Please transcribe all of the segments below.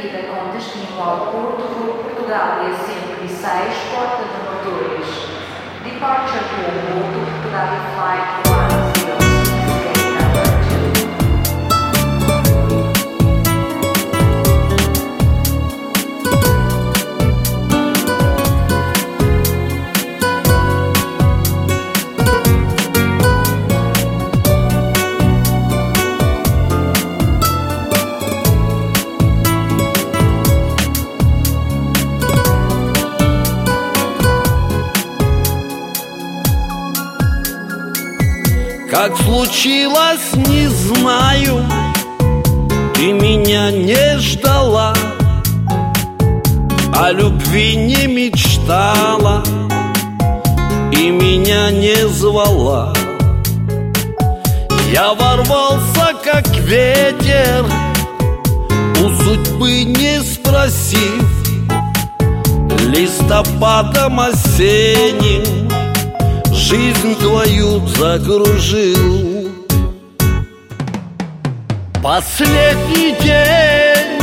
partida com destino ao Porto, voo Portugália 106, porta número 2. Departure for Porto, Portugália Flight 106, gate number 2. Как случилось, не знаю, ты меня не ждала, о любви не мечтала и меня не звала. Я ворвался, как ветер, у судьбы не спросив, листопадом осенним жизнь твою закружил. Последний день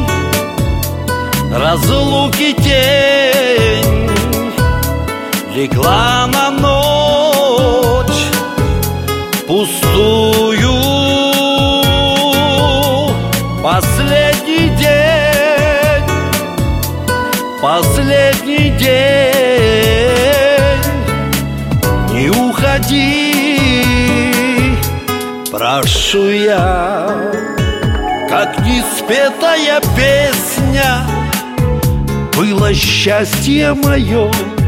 разлуки тень легла на ночь пустую. Последний день, последний день, не уходи, прошу я. Как неспетая песня было счастье мое,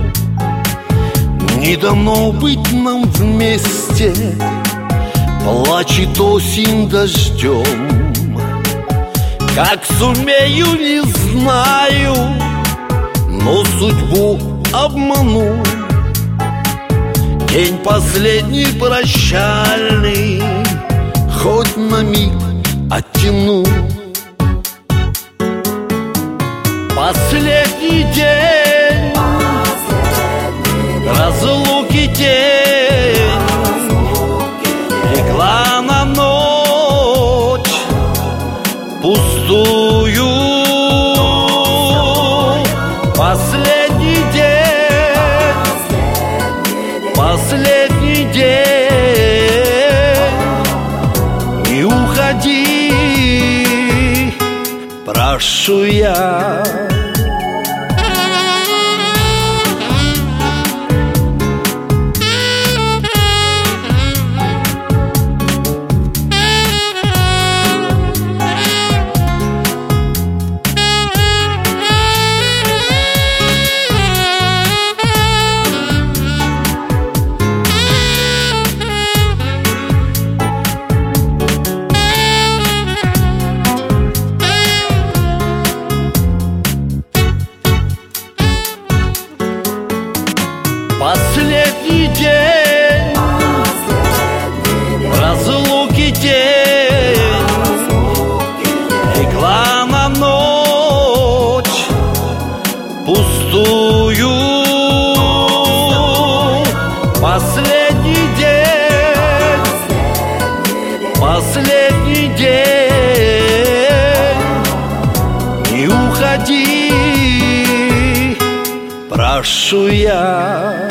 не дано быть нам вместе, плачет осень дождем. Как сумею, не знаю, но судьбу обману. День последний прощальный хоть на миг оттяну. Последний день, разлуки тень легла на ночь пустую. Последний день, последний день, не уходи, прошу я. Последний день, разлуки тень легла на ночь пустую. Последний день, последний день, не уходи, прошу я.